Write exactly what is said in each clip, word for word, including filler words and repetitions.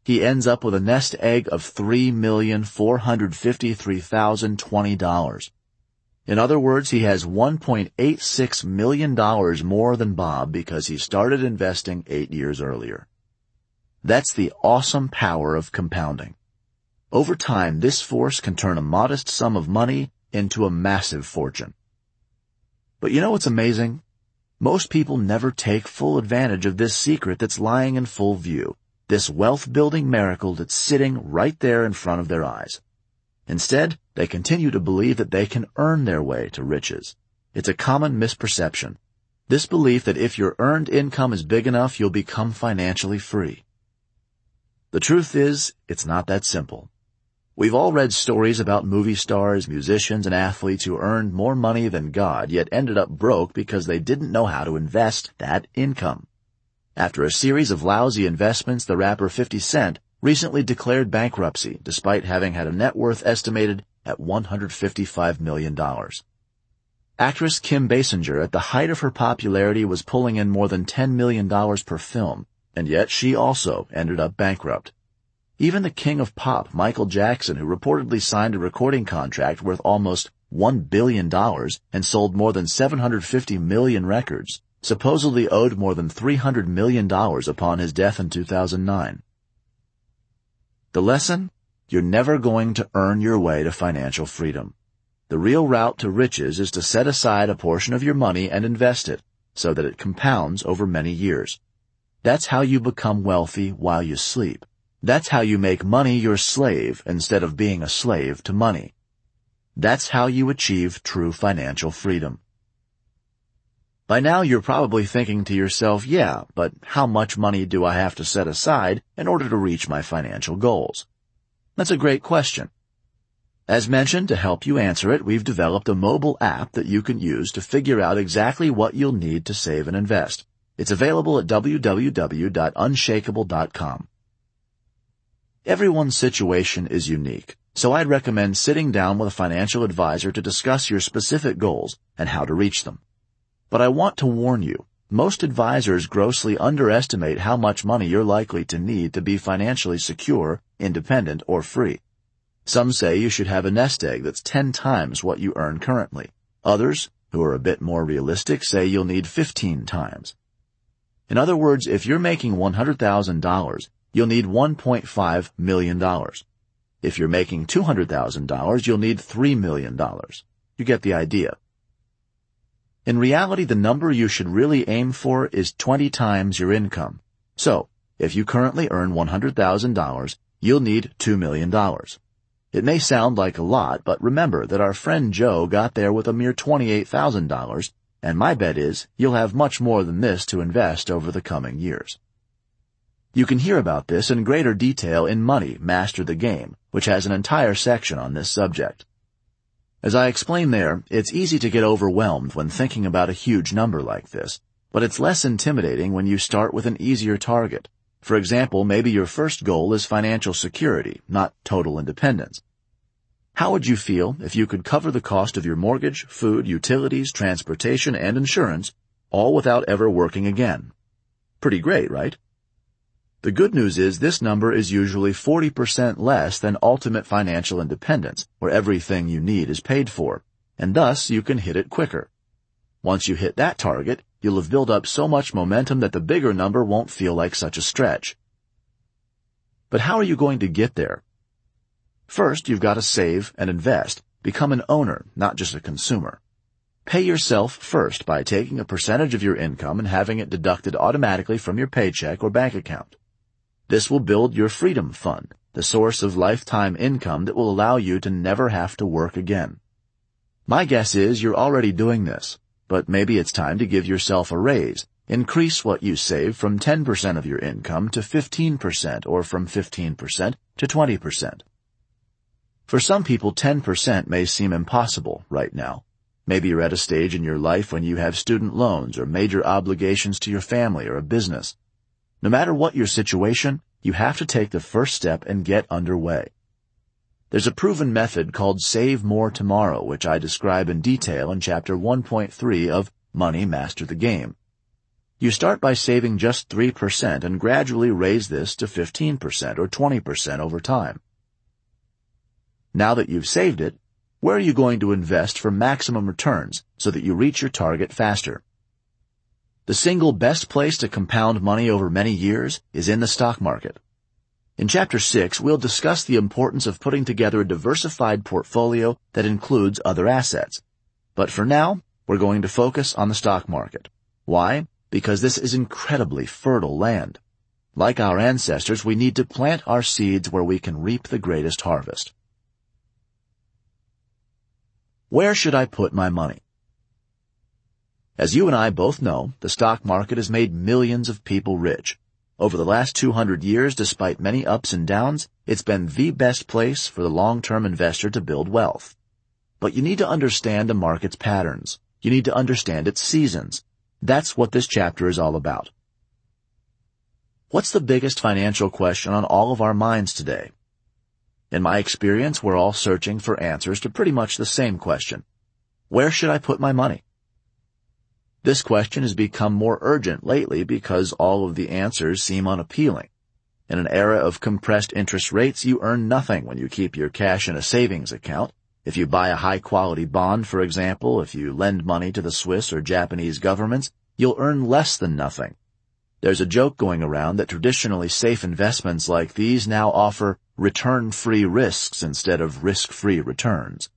he ends up with a nest egg of three million four hundred fifty-three thousand twenty dollars. In other words, he has one point eight six million dollars more than Bob because he started investing eight years earlier. That's the awesome power of compounding. Over time, this force can turn a modest sum of money into a massive fortune. But you know what's amazing? Most people never take full advantage of this secret that's lying in full view, this wealth-building miracle that's sitting right there in front of their eyes. Instead, they continue to believe that they can earn their way to riches. It's a common misperception. This belief that if your earned income is big enough, you'll become financially free. The truth is, it's not that simple. We've all read stories about movie stars, musicians, and athletes who earned more money than God, yet ended up broke because they didn't know how to invest that income. After a series of lousy investments, the rapper fifty cent recently declared bankruptcy, despite having had a net worth estimated at one hundred fifty-five million dollars. Actress Kim Basinger, at the height of her popularity, was pulling in more than ten million dollars per film, and yet she also ended up bankrupt. Even the king of pop, Michael Jackson, who reportedly signed a recording contract worth almost one billion dollars and sold more than seven hundred fifty million records, supposedly owed more than three hundred million dollars upon his death in two thousand nine. The lesson? You're never going to earn your way to financial freedom. The real route to riches is to set aside a portion of your money and invest it, so that it compounds over many years. That's how you become wealthy while you sleep. That's how you make money your slave instead of being a slave to money. That's how you achieve true financial freedom. By now you're probably thinking to yourself, yeah, but how much money do I have to set aside in order to reach my financial goals? That's a great question. As mentioned, to help you answer it, we've developed a mobile app that you can use to figure out exactly what you'll need to save and invest. It's available at w w w dot unshakable dot com. Everyone's situation is unique, so I'd recommend sitting down with a financial advisor to discuss your specific goals and how to reach them. But I want to warn you, most advisors grossly underestimate how much money you're likely to need to be financially secure, independent, or free. Some say you should have a nest egg that's ten times what you earn currently. Others, who are a bit more realistic, say you'll need fifteen times. In other words, if you're making one hundred thousand dollars, you'll need one point five million dollars. If you're making two hundred thousand dollars, you'll need three million dollars. You get the idea. In reality, the number you should really aim for is twenty times your income. So, if you currently earn one hundred thousand dollars, you'll need two million dollars. It may sound like a lot, but remember that our friend Joe got there with a mere twenty-eight thousand dollars, and my bet is you'll have much more than this to invest over the coming years. You can hear about this in greater detail in Money, Master the Game, which has an entire section on this subject. As I explain there, it's easy to get overwhelmed when thinking about a huge number like this, but it's less intimidating when you start with an easier target. For example, maybe your first goal is financial security, not total independence. How would you feel if you could cover the cost of your mortgage, food, utilities, transportation, and insurance, all without ever working again? Pretty great, right? The good news is this number is usually forty percent less than ultimate financial independence, where everything you need is paid for, and thus you can hit it quicker. Once you hit that target, you'll have built up so much momentum that the bigger number won't feel like such a stretch. But how are you going to get there? First, you've got to save and invest. Become an owner, not just a consumer. Pay yourself first by taking a percentage of your income and having it deducted automatically from your paycheck or bank account. This will build your freedom fund, the source of lifetime income that will allow you to never have to work again. My guess is you're already doing this, but maybe it's time to give yourself a raise. Increase what you save from ten percent of your income to fifteen percent or from fifteen percent to twenty percent. For some people, ten percent may seem impossible right now. Maybe you're at a stage in your life when you have student loans or major obligations to your family or a business. No matter what your situation, you have to take the first step and get underway. There's a proven method called Save More Tomorrow, which I describe in detail in Chapter one point three of Money, Master the Game. You start by saving just three percent and gradually raise this to fifteen percent or twenty percent over time. Now that you've saved it, where are you going to invest for maximum returns so that you reach your target faster? The single best place to compound money over many years is in the stock market. In Chapter six, we'll discuss the importance of putting together a diversified portfolio that includes other assets. But for now, we're going to focus on the stock market. Why? Because this is incredibly fertile land. Like our ancestors, we need to plant our seeds where we can reap the greatest harvest. Where should I put my money? As you and I both know, the stock market has made millions of people rich. Over the last two hundred years, despite many ups and downs, it's been the best place for the long-term investor to build wealth. But you need to understand the market's patterns. You need to understand its seasons. That's what this chapter is all about. What's the biggest financial question on all of our minds today? In my experience, we're all searching for answers to pretty much the same question. Where should I put my money? This question has become more urgent lately because all of the answers seem unappealing. In an era of compressed interest rates, you earn nothing when you keep your cash in a savings account. If you buy a high-quality bond, for example, if you lend money to the Swiss or Japanese governments, you'll earn less than nothing. There's a joke going around that traditionally safe investments like these now offer return-free risks instead of risk-free returns.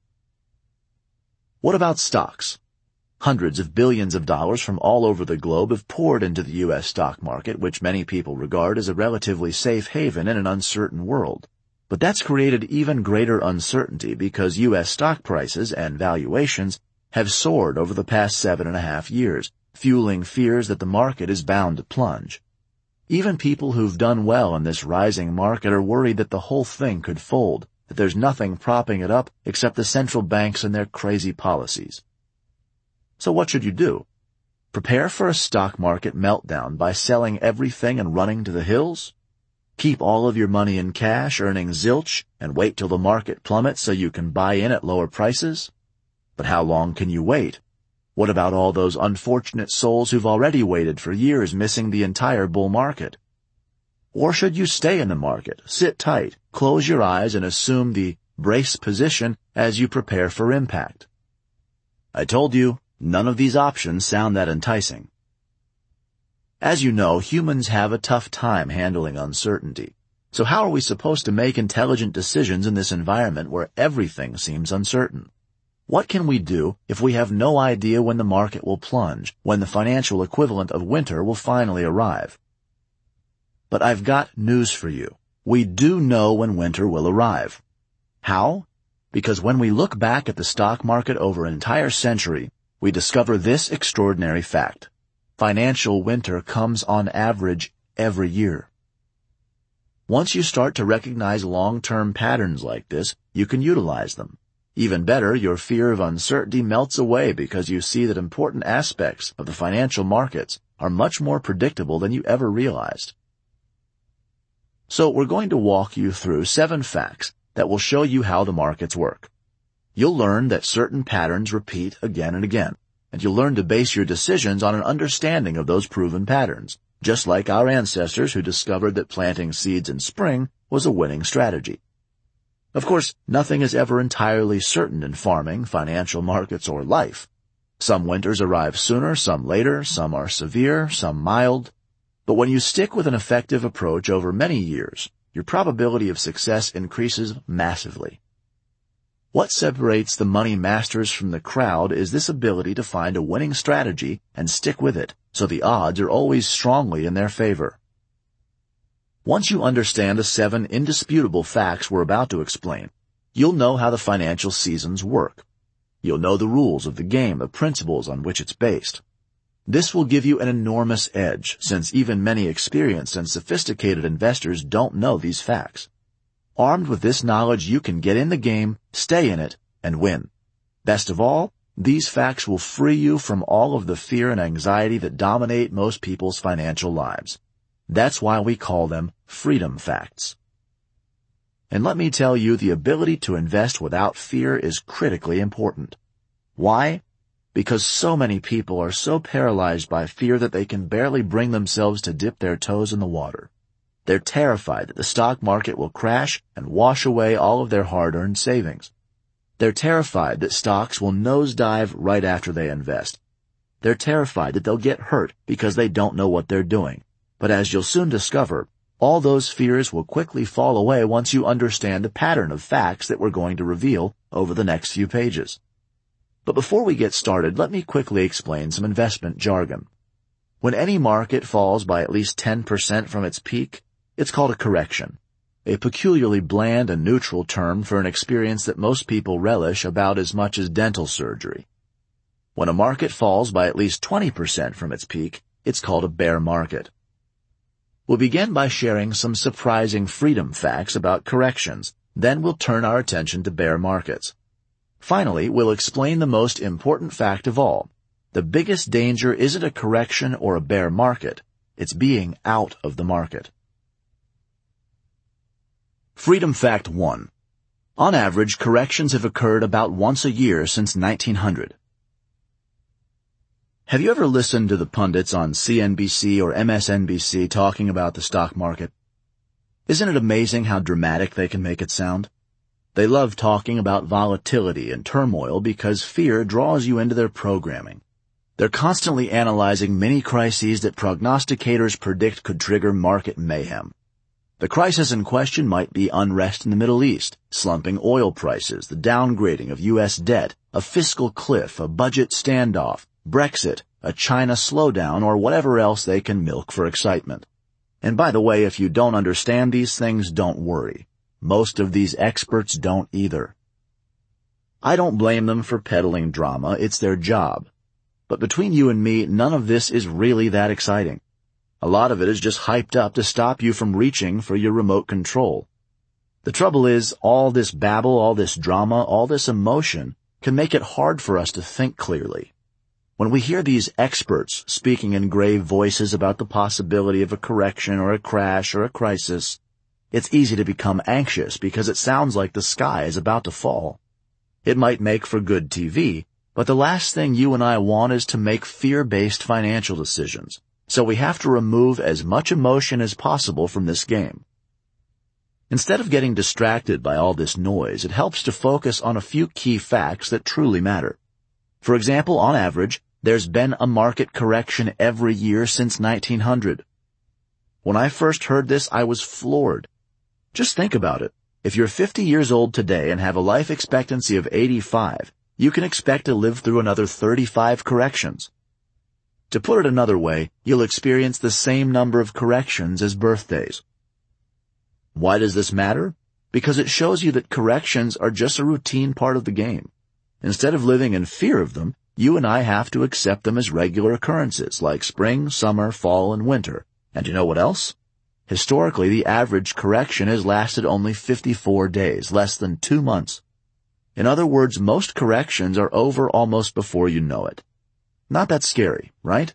What about stocks? Hundreds of billions of dollars from all over the globe have poured into the U S stock market, which many people regard as a relatively safe haven in an uncertain world. But that's created even greater uncertainty because U S stock prices and valuations have soared over the past seven and a half years, fueling fears that the market is bound to plunge. Even people who've done well in this rising market are worried that the whole thing could fold, that there's nothing propping it up except the central banks and their crazy policies. So what should you do? Prepare for a stock market meltdown by selling everything and running to the hills? Keep all of your money in cash, earning zilch, and wait till the market plummets so you can buy in at lower prices? But how long can you wait? What about all those unfortunate souls who've already waited for years, missing the entire bull market? Or should you stay in the market, sit tight, close your eyes, and assume the brace position as you prepare for impact? I told you, none of these options sound that enticing. As you know, humans have a tough time handling uncertainty. So how are we supposed to make intelligent decisions in this environment where everything seems uncertain? What can we do if we have no idea when the market will plunge, when the financial equivalent of winter will finally arrive? But I've got news for you. We do know when winter will arrive. How? Because when we look back at the stock market over an entire century, we discover this extraordinary fact. Financial winter comes on average every year. Once you start to recognize long-term patterns like this, you can utilize them. Even better, your fear of uncertainty melts away because you see that important aspects of the financial markets are much more predictable than you ever realized. So we're going to walk you through seven facts that will show you how the markets work. You'll learn that certain patterns repeat again and again, and you'll learn to base your decisions on an understanding of those proven patterns, just like our ancestors who discovered that planting seeds in spring was a winning strategy. Of course, nothing is ever entirely certain in farming, financial markets, or life. Some winters arrive sooner, some later, some are severe, some mild. But when you stick with an effective approach over many years, your probability of success increases massively. What separates the money masters from the crowd is this ability to find a winning strategy and stick with it, so the odds are always strongly in their favor. Once you understand the seven indisputable facts we're about to explain, you'll know how the financial seasons work. You'll know the rules of the game, the principles on which it's based. This will give you an enormous edge, since even many experienced and sophisticated investors don't know these facts. Armed with this knowledge, you can get in the game, stay in it, and win. Best of all, these facts will free you from all of the fear and anxiety that dominate most people's financial lives. That's why we call them freedom facts. And let me tell you, the ability to invest without fear is critically important. Why? because so many people are so paralyzed by fear that they can barely bring themselves to dip their toes in the water. They're terrified that the stock market will crash and wash away all of their hard-earned savings. They're terrified that stocks will nosedive right after they invest. They're terrified that they'll get hurt because they don't know what they're doing. But as you'll soon discover, all those fears will quickly fall away once you understand the pattern of facts that we're going to reveal over the next few pages. But before we get started, let me quickly explain some investment jargon. When any market falls by at least ten percent from its peak, it's called a correction, a peculiarly bland and neutral term for an experience that most people relish about as much as dental surgery. When a market falls by at least twenty percent from its peak, it's called a bear market. We'll begin by sharing some surprising freedom facts about corrections, then we'll turn our attention to bear markets. Finally, we'll explain the most important fact of all. The biggest danger isn't a correction or a bear market, it's being out of the market. Freedom Fact one. On average, corrections have occurred about once a year since nineteen hundred. Have you ever listened to the pundits on C N B C or M S N B C talking about the stock market? Isn't it amazing how dramatic they can make it sound? They love talking about volatility and turmoil because fear draws you into their programming. They're constantly analyzing many crises that prognosticators predict could trigger market mayhem. The crisis in question might be unrest in the Middle East, slumping oil prices, the downgrading of U S debt, a fiscal cliff, a budget standoff, Brexit, a China slowdown, or whatever else they can milk for excitement. And by the way, if you don't understand these things, don't worry. Most of these experts don't either. I don't blame them for peddling drama, it's their job. But between you and me, none of this is really that exciting. A lot of it is just hyped up to stop you from reaching for your remote control. The trouble is, all this babble, all this drama, all this emotion can make it hard for us to think clearly. When we hear these experts speaking in grave voices about the possibility of a correction or a crash or a crisis, it's easy to become anxious because it sounds like the sky is about to fall. It might make for good T V, but the last thing you and I want is to make fear-based financial decisions. So we have to remove as much emotion as possible from this game. Instead of getting distracted by all this noise, it helps to focus on a few key facts that truly matter. For example, on average, there's been a market correction every year since nineteen hundred. When I first heard this, I was floored. Just think about it. If you're fifty years old today and have a life expectancy of eighty-five, you can expect to live through another thirty-five corrections. To put it another way, you'll experience the same number of corrections as birthdays. Why does this matter? Because it shows you that corrections are just a routine part of the game. Instead of living in fear of them, you and I have to accept them as regular occurrences like spring, summer, fall, and winter. And you know what else? Historically, the average correction has lasted only fifty-four days, less than two months. In other words, most corrections are over almost before you know it. Not that scary, right?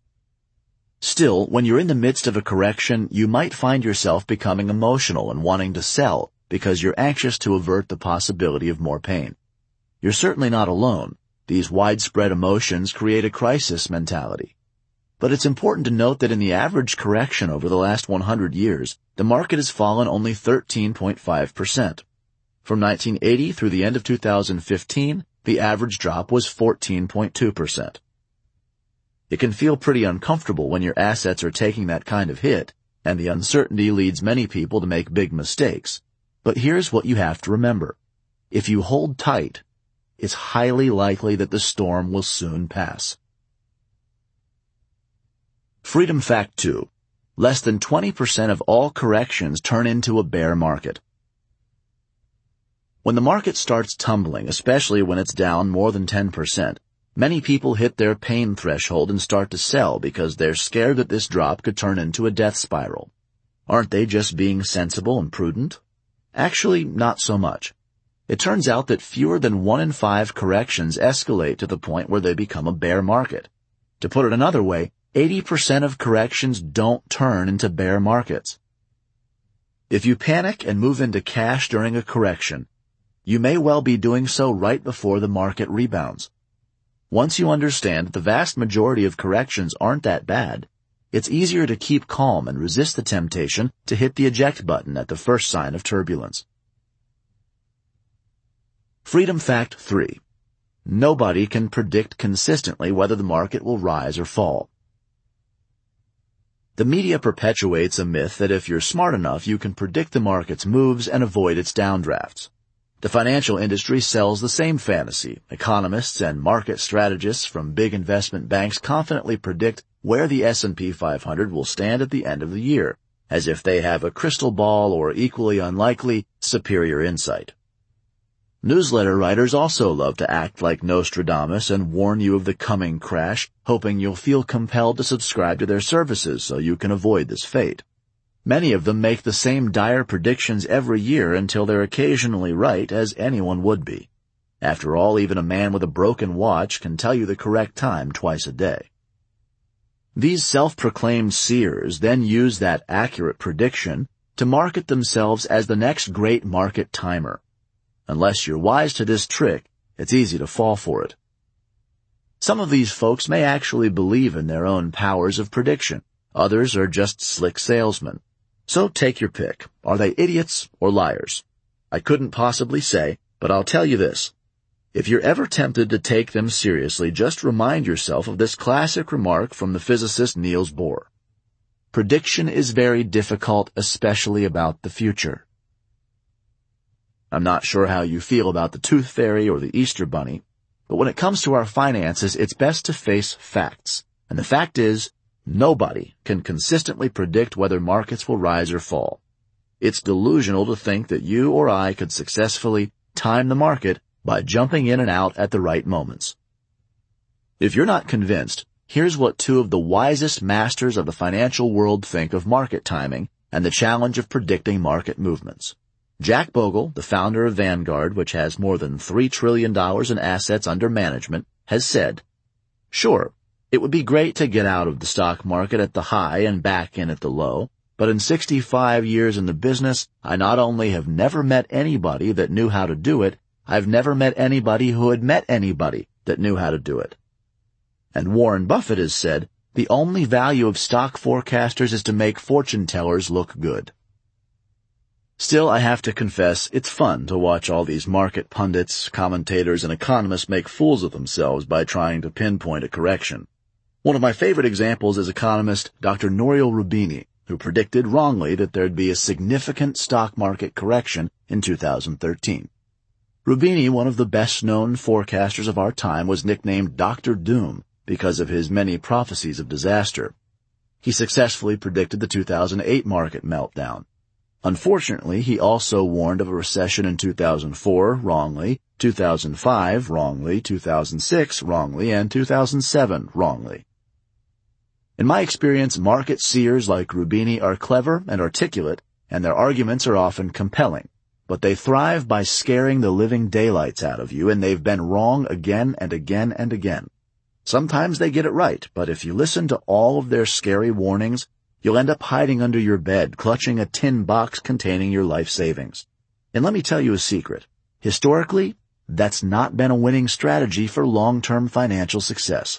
Still, when you're in the midst of a correction, you might find yourself becoming emotional and wanting to sell because you're anxious to avert the possibility of more pain. You're certainly not alone. These widespread emotions create a crisis mentality. But it's important to note that in the average correction over the last one hundred years, the market has fallen only thirteen point five percent. From nineteen eighty through the end of two thousand fifteen, the average drop was fourteen point two percent. It can feel pretty uncomfortable when your assets are taking that kind of hit, and the uncertainty leads many people to make big mistakes. But here's what you have to remember. If you hold tight, it's highly likely that the storm will soon pass. Freedom Fact two. Less than twenty percent of all corrections turn into a bear market. When the market starts tumbling, especially when it's down more than ten percent, many people hit their pain threshold and start to sell because they're scared that this drop could turn into a death spiral. Aren't they just being sensible and prudent? Actually, not so much. It turns out that fewer than one in five corrections escalate to the point where they become a bear market. To put it another way, eighty percent of corrections don't turn into bear markets. If you panic and move into cash during a correction, you may well be doing so right before the market rebounds. Once you understand that the vast majority of corrections aren't that bad, it's easier to keep calm and resist the temptation to hit the eject button at the first sign of turbulence. Freedom Fact three. Nobody can predict consistently whether the market will rise or fall. The media perpetuates a myth that if you're smart enough, you can predict the market's moves and avoid its downdrafts. The financial industry sells the same fantasy. Economists and market strategists from big investment banks confidently predict where the S and P five hundred will stand at the end of the year, as if they have a crystal ball or, equally unlikely, superior insight. Newsletter writers also love to act like Nostradamus and warn you of the coming crash, hoping you'll feel compelled to subscribe to their services so you can avoid this fate. Many of them make the same dire predictions every year until they're occasionally right, as anyone would be. After all, even a man with a broken watch can tell you the correct time twice a day. These self-proclaimed seers then use that accurate prediction to market themselves as the next great market timer. Unless you're wise to this trick, it's easy to fall for it. Some of these folks may actually believe in their own powers of prediction. Others are just slick salesmen. So take your pick. Are they idiots or liars? I couldn't possibly say, but I'll tell you this. If you're ever tempted to take them seriously, just remind yourself of this classic remark from the physicist Niels Bohr. Prediction is very difficult, especially about the future. I'm not sure how you feel about the Tooth Fairy or the Easter Bunny, but when it comes to our finances, it's best to face facts. And the fact is, nobody can consistently predict whether markets will rise or fall. It's delusional to think that you or I could successfully time the market by jumping in and out at the right moments. If you're not convinced, here's what two of the wisest masters of the financial world think of market timing and the challenge of predicting market movements. Jack Bogle, the founder of Vanguard, which has more than three trillion dollars in assets under management, has said, "Sure, it would be great to get out of the stock market at the high and back in at the low, but in sixty-five years in the business, I not only have never met anybody that knew how to do it, I've never met anybody who had met anybody that knew how to do it." And Warren Buffett has said, "The only value of stock forecasters is to make fortune tellers look good." Still, I have to confess, it's fun to watch all these market pundits, commentators, and economists make fools of themselves by trying to pinpoint a correction. One of my favorite examples is economist Doctor Nouriel Roubini, who predicted wrongly that there'd be a significant stock market correction in two thousand thirteen. Roubini, one of the best-known forecasters of our time, was nicknamed Doctor Doom because of his many prophecies of disaster. He successfully predicted the two thousand eight market meltdown. Unfortunately, he also warned of a recession in two thousand four, wrongly, two thousand five, wrongly, two thousand six, wrongly, and two thousand seven, wrongly. In my experience, market seers like Roubini are clever and articulate, and their arguments are often compelling, but they thrive by scaring the living daylights out of you, and they've been wrong again and again and again. Sometimes they get it right, but if you listen to all of their scary warnings, you'll end up hiding under your bed, clutching a tin box containing your life savings. And let me tell you a secret. Historically, that's not been a winning strategy for long-term financial success.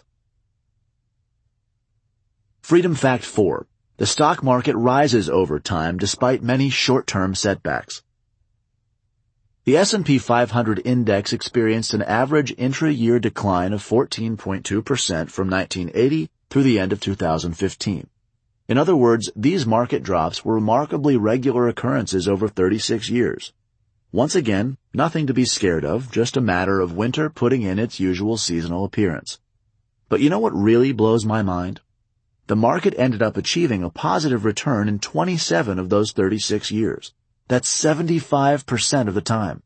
Freedom Fact four. The stock market rises over time despite many short-term setbacks. The S and P five hundred index experienced an average intra-year decline of fourteen point two percent from nineteen eighty through the end of two thousand fifteen. In other words, these market drops were remarkably regular occurrences over thirty-six years. Once again, nothing to be scared of, just a matter of winter putting in its usual seasonal appearance. But you know what really blows my mind? The market ended up achieving a positive return in twenty-seven of those thirty-six years. That's seventy-five percent of the time.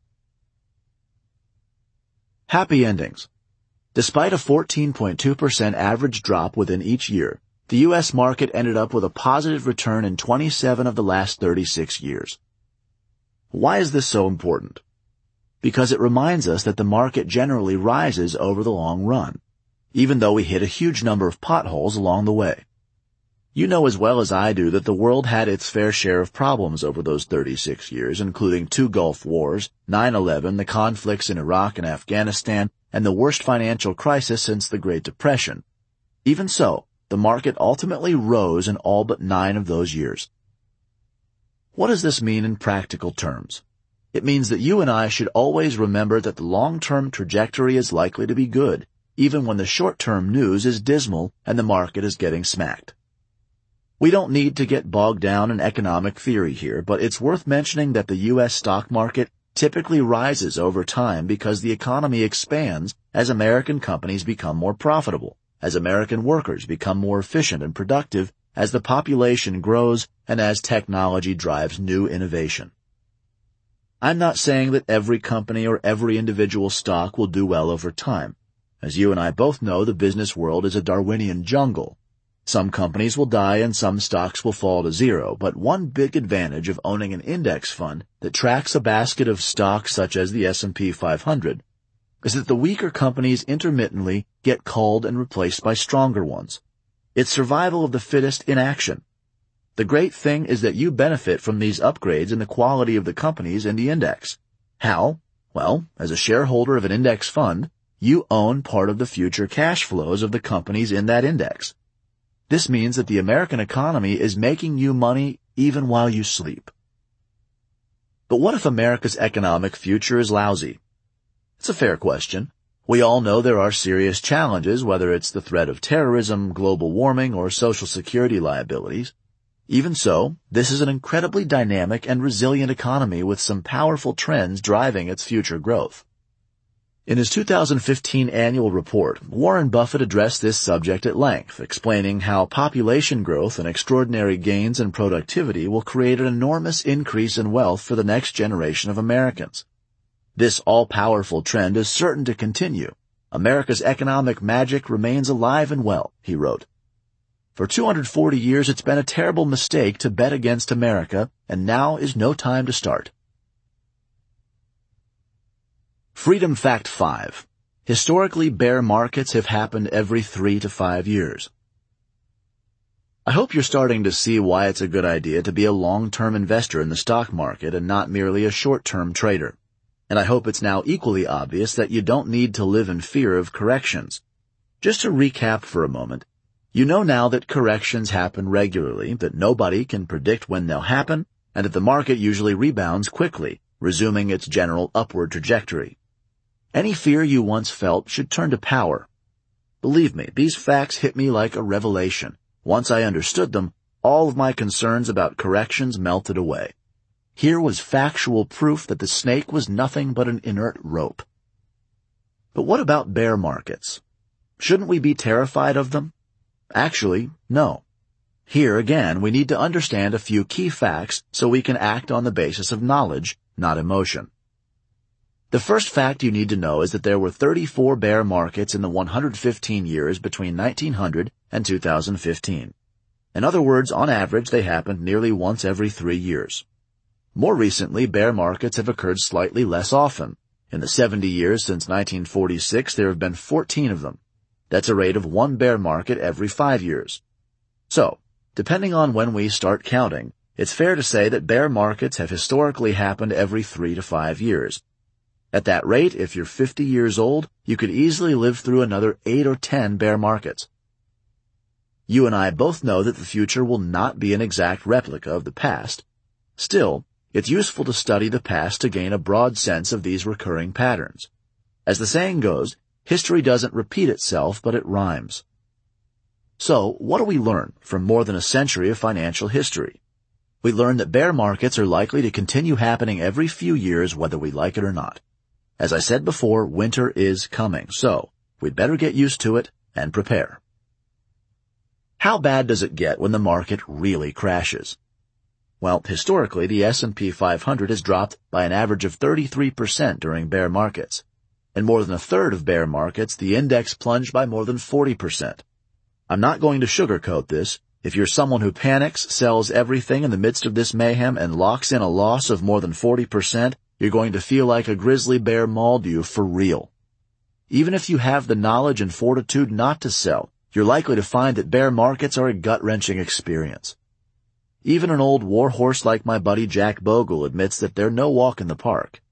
Happy endings. Despite a fourteen point two percent average drop within each year, the U S market ended up with a positive return in twenty-seven of the last thirty-six years. Why is this so important? Because it reminds us that the market generally rises over the long run, even though we hit a huge number of potholes along the way. You know as well as I do that the world had its fair share of problems over those thirty-six years, including two Gulf Wars, nine eleven, the conflicts in Iraq and Afghanistan, and the worst financial crisis since the Great Depression. Even so, the market ultimately rose in all but nine of those years. What does this mean in practical terms? It means that you and I should always remember that the long-term trajectory is likely to be good, even when the short-term news is dismal and the market is getting smacked. We don't need to get bogged down in economic theory here, but it's worth mentioning that the U S stock market typically rises over time because the economy expands as American companies become more profitable, as American workers become more efficient and productive, as the population grows, and as technology drives new innovation. I'm not saying that every company or every individual stock will do well over time. As you and I both know, the business world is a Darwinian jungle. Some companies will die and some stocks will fall to zero, but one big advantage of owning an index fund that tracks a basket of stocks such as the S and P five hundred is that the weaker companies intermittently get culled and replaced by stronger ones. It's survival of the fittest in action. The great thing is that you benefit from these upgrades in the quality of the companies in the index. How? Well, as a shareholder of an index fund, you own part of the future cash flows of the companies in that index. This means that the American economy is making you money even while you sleep. But what if America's economic future is lousy? It's a fair question. We all know there are serious challenges, whether it's the threat of terrorism, global warming, or Social Security liabilities. Even so, this is an incredibly dynamic and resilient economy with some powerful trends driving its future growth. In his two thousand fifteen annual report, Warren Buffett addressed this subject at length, explaining how population growth and extraordinary gains in productivity will create an enormous increase in wealth for the next generation of Americans. This all-powerful trend is certain to continue. America's economic magic remains alive and well, he wrote. For two hundred forty years, it's been a terrible mistake to bet against America, and now is no time to start. Freedom Fact five. Historically, bear markets have happened every three to five years. I hope you're starting to see why it's a good idea to be a long-term investor in the stock market and not merely a short-term trader. And I hope it's now equally obvious that you don't need to live in fear of corrections. Just to recap for a moment, you know now that corrections happen regularly, that nobody can predict when they'll happen, and that the market usually rebounds quickly, resuming its general upward trajectory. Any fear you once felt should turn to power. Believe me, these facts hit me like a revelation. Once I understood them, all of my concerns about corrections melted away. Here was factual proof that the snake was nothing but an inert rope. But what about bear markets? Shouldn't we be terrified of them? Actually, no. Here again, we need to understand a few key facts so we can act on the basis of knowledge, not emotion. The first fact you need to know is that there were thirty-four bear markets in the one hundred fifteen years between nineteen hundred and two thousand fifteen. In other words, on average, they happened nearly once every three years. More recently, bear markets have occurred slightly less often. In the seventy years since nineteen forty-six, there have been fourteen of them. That's a rate of one bear market every five years. So, depending on when we start counting, it's fair to say that bear markets have historically happened every three to five years. At that rate, if you're fifty years old, you could easily live through another eight or ten bear markets. You and I both know that the future will not be an exact replica of the past. Still, it's useful to study the past to gain a broad sense of these recurring patterns. As the saying goes, history doesn't repeat itself, but it rhymes. So, what do we learn from more than a century of financial history? We learn that bear markets are likely to continue happening every few years whether we like it or not. As I said before, winter is coming, so we'd better get used to it and prepare. How bad does it get when the market really crashes? Well, historically, the S and P five hundred has dropped by an average of thirty-three percent during bear markets. In more than a third of bear markets, the index plunged by more than forty percent. I'm not going to sugarcoat this. If you're someone who panics, sells everything in the midst of this mayhem, and locks in a loss of more than forty percent, you're going to feel like a grizzly bear mauled you for real. Even if you have the knowledge and fortitude not to sell, you're likely to find that bear markets are a gut-wrenching experience. Even an old warhorse like my buddy Jack Bogle admits that they're no walk in the park.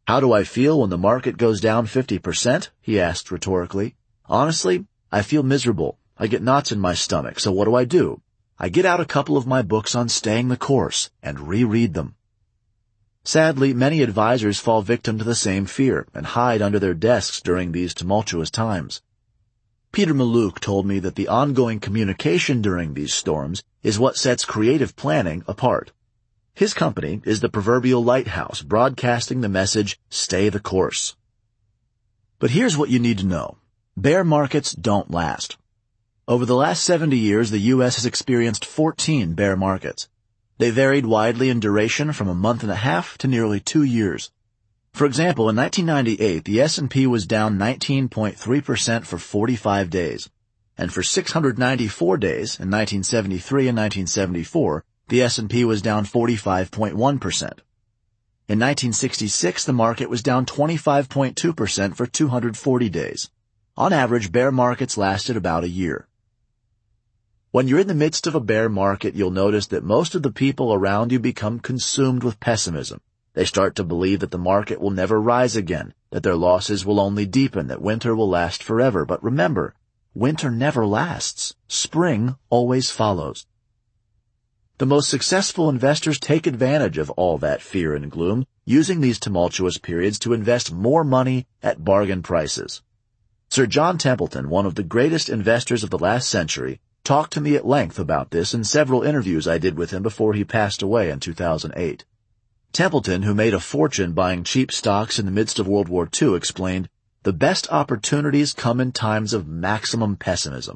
How do I feel when the market goes down fifty percent? He asked rhetorically. Honestly, I feel miserable. I get knots in my stomach, so what do I do? I get out a couple of my books on staying the course and reread them. Sadly, many advisors fall victim to the same fear and hide under their desks during these tumultuous times. Peter Mallouk told me that the ongoing communication during these storms is what sets creative planning apart. His company is the proverbial lighthouse broadcasting the message, stay the course. But here's what you need to know. Bear markets don't last. Over the last seventy years, the U S has experienced fourteen bear markets. They varied widely in duration from a month and a half to nearly two years. For example, in nineteen ninety-eight, the S and P was down nineteen point three percent for forty-five days. And for six hundred ninety-four days in nineteen seventy-three and nineteen seventy-four, the S and P was down forty-five point one percent. In nineteen sixty-six, the market was down twenty-five point two percent for two hundred forty days. On average, bear markets lasted about a year. When you're in the midst of a bear market, you'll notice that most of the people around you become consumed with pessimism. They start to believe that the market will never rise again, that their losses will only deepen, that winter will last forever. But remember, winter never lasts. Spring always follows. The most successful investors take advantage of all that fear and gloom, using these tumultuous periods to invest more money at bargain prices. Sir John Templeton, one of the greatest investors of the last century, talked to me at length about this in several interviews I did with him before he passed away in two thousand eight. Templeton, who made a fortune buying cheap stocks in the midst of World War Two, explained, "The best opportunities come in times of maximum pessimism."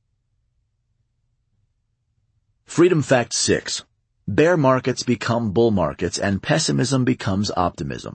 Freedom Fact six. Bear markets become bull markets and pessimism becomes optimism.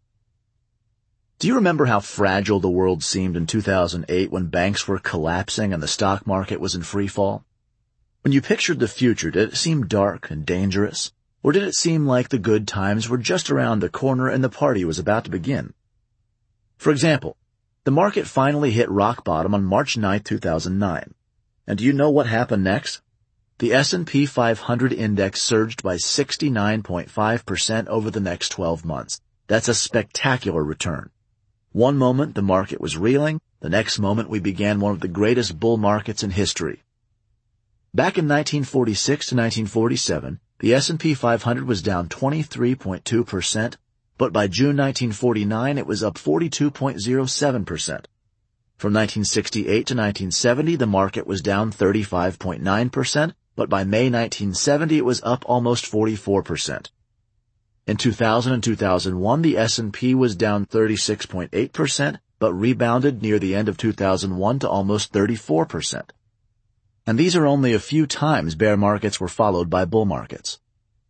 Do you remember how fragile the world seemed in two thousand eight when banks were collapsing and the stock market was in free fall? When you pictured the future, did it seem dark and dangerous? Or did it seem like the good times were just around the corner and the party was about to begin? For example, the market finally hit rock bottom on March ninth, two thousand nine. And do you know what happened next? The S and P five hundred index surged by sixty-nine point five percent over the next twelve months. That's a spectacular return. One moment the market was reeling, the next moment we began one of the greatest bull markets in history. Back in nineteen forty-six to nineteen forty-seven, the S and P five hundred was down twenty-three point two percent, but by June nineteen forty-nine it was up forty-two point zero seven percent. From nineteen sixty-eight to nineteen seventy, the market was down thirty-five point nine percent, but by May nineteen seventy it was up almost forty-four percent. In two thousand and two thousand one, the S and P was down thirty-six point eight percent, but rebounded near the end of two thousand one to almost thirty-four percent. And these are only a few times bear markets were followed by bull markets.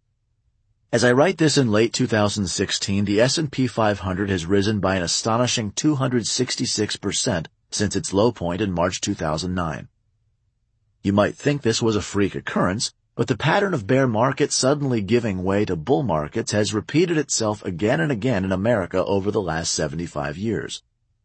As I write this in late two thousand sixteen, the S and P five hundred has risen by an astonishing two hundred sixty-six percent since its low point in March two thousand nine. You might think this was a freak occurrence, but the pattern of bear markets suddenly giving way to bull markets has repeated itself again and again in America over the last seventy-five years.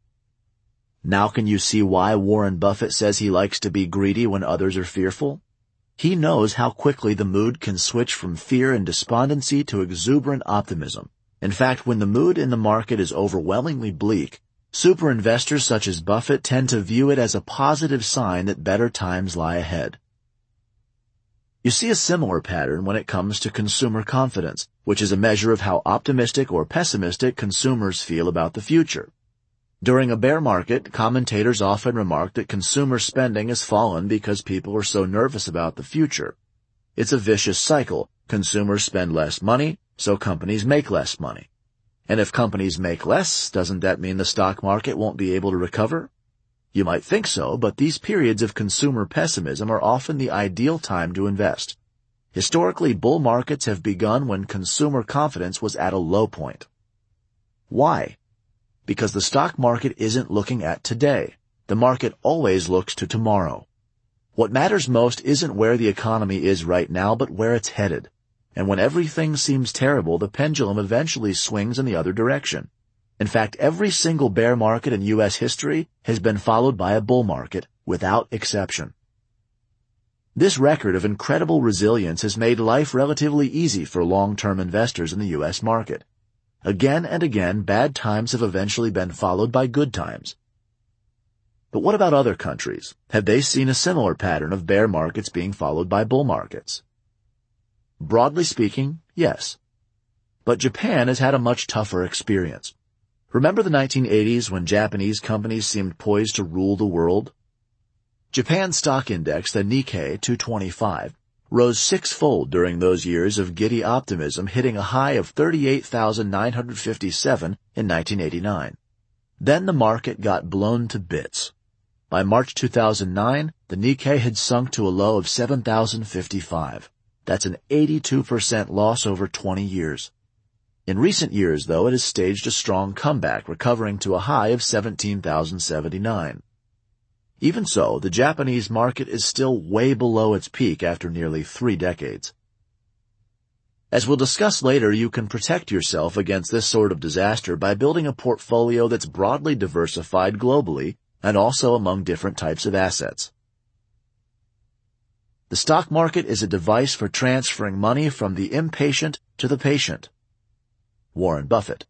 Now can you see why Warren Buffett says he likes to be greedy when others are fearful? He knows how quickly the mood can switch from fear and despondency to exuberant optimism. In fact, when the mood in the market is overwhelmingly bleak, super investors such as Buffett tend to view it as a positive sign that better times lie ahead. You see a similar pattern when it comes to consumer confidence, which is a measure of how optimistic or pessimistic consumers feel about the future. During a bear market, commentators often remark that consumer spending has fallen because people are so nervous about the future. It's a vicious cycle. Consumers spend less money, so companies make less money. And if companies make less, doesn't that mean the stock market won't be able to recover? You might think so, but these periods of consumer pessimism are often the ideal time to invest. Historically, bull markets have begun when consumer confidence was at a low point. Why? Because the stock market isn't looking at today. The market always looks to tomorrow. What matters most isn't where the economy is right now, but where it's headed. And when everything seems terrible, the pendulum eventually swings in the other direction. In fact, every single bear market in U S history has been followed by a bull market, without exception. This record of incredible resilience has made life relatively easy for long-term investors in the U S market. Again and again, bad times have eventually been followed by good times. But what about other countries? Have they seen a similar pattern of bear markets being followed by bull markets? Broadly speaking, yes. But Japan has had a much tougher experience. Remember the nineteen eighties when Japanese companies seemed poised to rule the world? Japan's stock index, the Nikkei two twenty-five, rose sixfold during those years of giddy optimism, hitting a high of thirty-eight thousand nine hundred fifty-seven in nineteen eighty-nine. Then the market got blown to bits. By March two thousand nine, the Nikkei had sunk to a low of seven thousand fifty-five. That's an eighty-two percent loss over twenty years. In recent years, though, it has staged a strong comeback, recovering to a high of seventeen thousand seventy-nine. Even so, the Japanese market is still way below its peak after nearly three decades. As we'll discuss later, you can protect yourself against this sort of disaster by building a portfolio that's broadly diversified globally and also among different types of assets. The stock market is a device for transferring money from the impatient to the patient. Warren Buffett.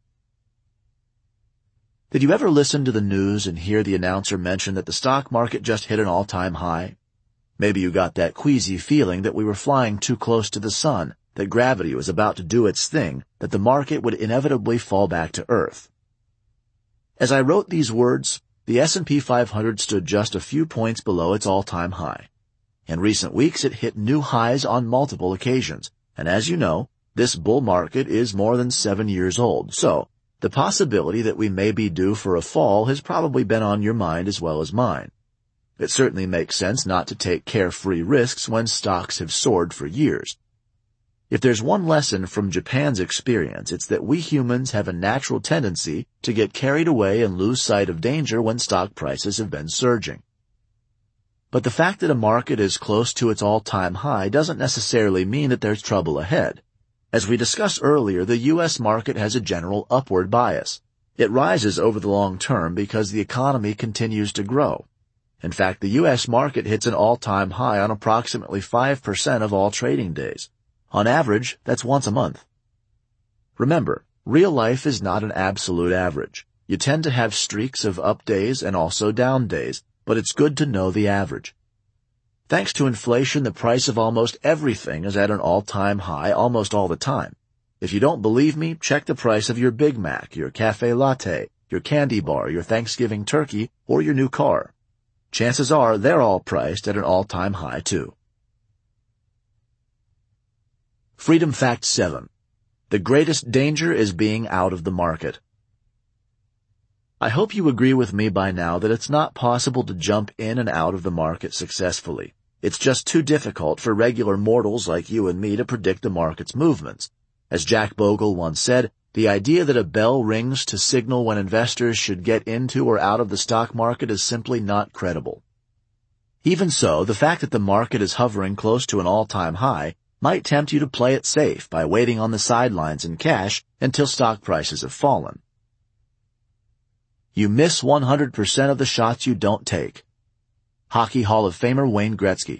Did you ever listen to the news and hear the announcer mention that the stock market just hit an all-time high? Maybe you got that queasy feeling that we were flying too close to the sun, that gravity was about to do its thing, that the market would inevitably fall back to earth. As I wrote these words, the S and P five hundred stood just a few points below its all-time high. In recent weeks, it hit new highs on multiple occasions, and as you know, this bull market is more than seven years old, so the possibility that we may be due for a fall has probably been on your mind as well as mine. It certainly makes sense not to take carefree risks when stocks have soared for years. If there's one lesson from Japan's experience, it's that we humans have a natural tendency to get carried away and lose sight of danger when stock prices have been surging. But the fact that a market is close to its all-time high doesn't necessarily mean that there's trouble ahead. As we discussed earlier, the U S market has a general upward bias. It rises over the long term because the economy continues to grow. In fact, the U S market hits an all-time high on approximately five percent of all trading days. On average, that's once a month. Remember, real life is not an absolute average. You tend to have streaks of up days and also down days, but it's good to know the average. Thanks to inflation, the price of almost everything is at an all-time high almost all the time. If you don't believe me, check the price of your Big Mac, your cafe latte, your candy bar, your Thanksgiving turkey, or your new car. Chances are they're all priced at an all-time high too. Freedom Fact seven. The greatest danger is being out of the market. I hope you agree with me by now that it's not possible to jump in and out of the market successfully. It's just too difficult for regular mortals like you and me to predict the market's movements. As Jack Bogle once said, the idea that a bell rings to signal when investors should get into or out of the stock market is simply not credible. Even so, the fact that the market is hovering close to an all-time high might tempt you to play it safe by waiting on the sidelines in cash until stock prices have fallen. You miss one hundred percent of the shots you don't take. Hockey Hall of Famer Wayne Gretzky.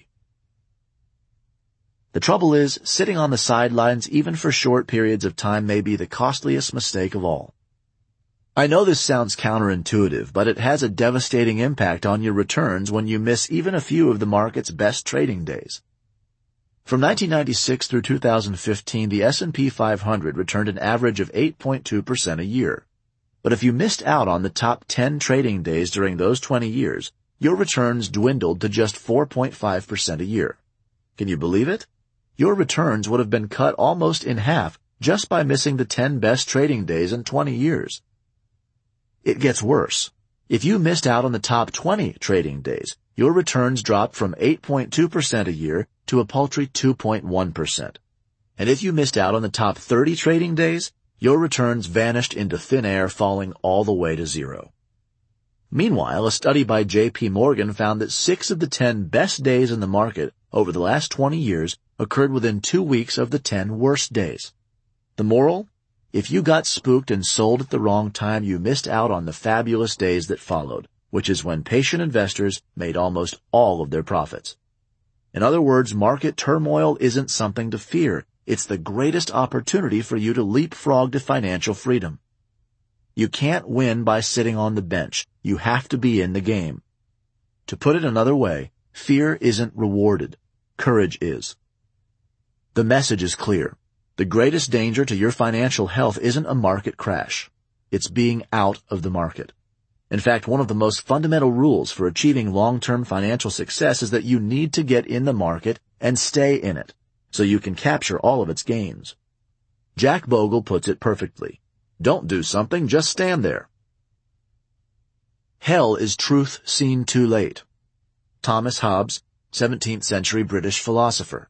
The trouble is, sitting on the sidelines even for short periods of time may be the costliest mistake of all. I know this sounds counterintuitive, but it has a devastating impact on your returns when you miss even a few of the market's best trading days. From nineteen ninety-six through two thousand fifteen, the S and P five hundred returned an average of eight point two percent a year. But if you missed out on the top ten trading days during those twenty years, your returns dwindled to just four point five percent a year. Can you believe it? Your returns would have been cut almost in half just by missing the ten best trading days in twenty years. It gets worse. If you missed out on the top twenty trading days, your returns dropped from eight point two percent a year to a paltry two point one percent. And if you missed out on the top thirty trading days, your returns vanished into thin air, falling all the way to zero. Meanwhile, a study by J P Morgan found that six of the ten best days in the market over the last twenty years occurred within two weeks of the ten worst days. The moral? If you got spooked and sold at the wrong time, you missed out on the fabulous days that followed, which is when patient investors made almost all of their profits. In other words, market turmoil isn't something to fear. It's the greatest opportunity for you to leapfrog to financial freedom. You can't win by sitting on the bench. You have to be in the game. To put it another way, fear isn't rewarded. Courage is. The message is clear. The greatest danger to your financial health isn't a market crash. It's being out of the market. In fact, one of the most fundamental rules for achieving long-term financial success is that you need to get in the market and stay in it, so you can capture all of its gains. Jack Bogle puts it perfectly. Don't do something, just stand there. Hell is truth seen too late. Thomas Hobbes, seventeenth century British philosopher.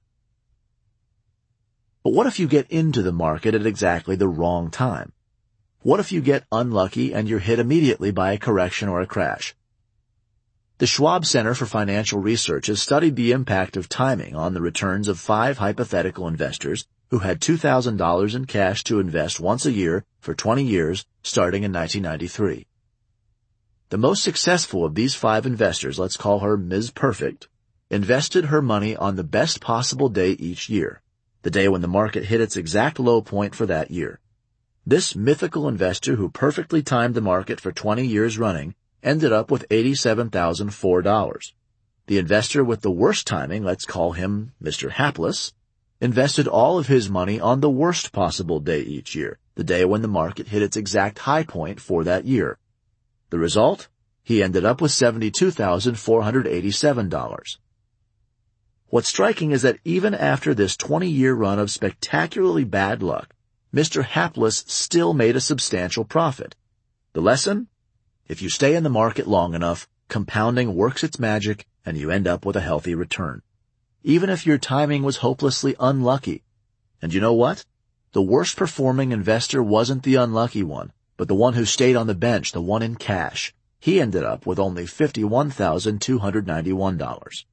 But what if you get into the market at exactly the wrong time? What if you get unlucky and you're hit immediately by a correction or a crash? The Schwab Center for Financial Research has studied the impact of timing on the returns of five hypothetical investors who had two thousand dollars in cash to invest once a year for twenty years, starting in nineteen ninety-three. The most successful of these five investors, let's call her Miz Perfect, invested her money on the best possible day each year, the day when the market hit its exact low point for that year. This mythical investor who perfectly timed the market for twenty years running ended up with eighty-seven thousand four dollars. The investor with the worst timing, let's call him Mister Hapless, invested all of his money on the worst possible day each year, the day when the market hit its exact high point for that year. The result? He ended up with seventy-two thousand four hundred eighty-seven dollars. What's striking is that even after this twenty-year run of spectacularly bad luck, Mister Hapless still made a substantial profit. The lesson? If you stay in the market long enough, compounding works its magic and you end up with a healthy return. Even if your timing was hopelessly unlucky. And you know what? The worst performing investor wasn't the unlucky one, but the one who stayed on the bench, the one in cash. He ended up with only fifty-one thousand two hundred ninety-one dollars.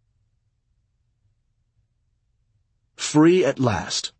Free at last.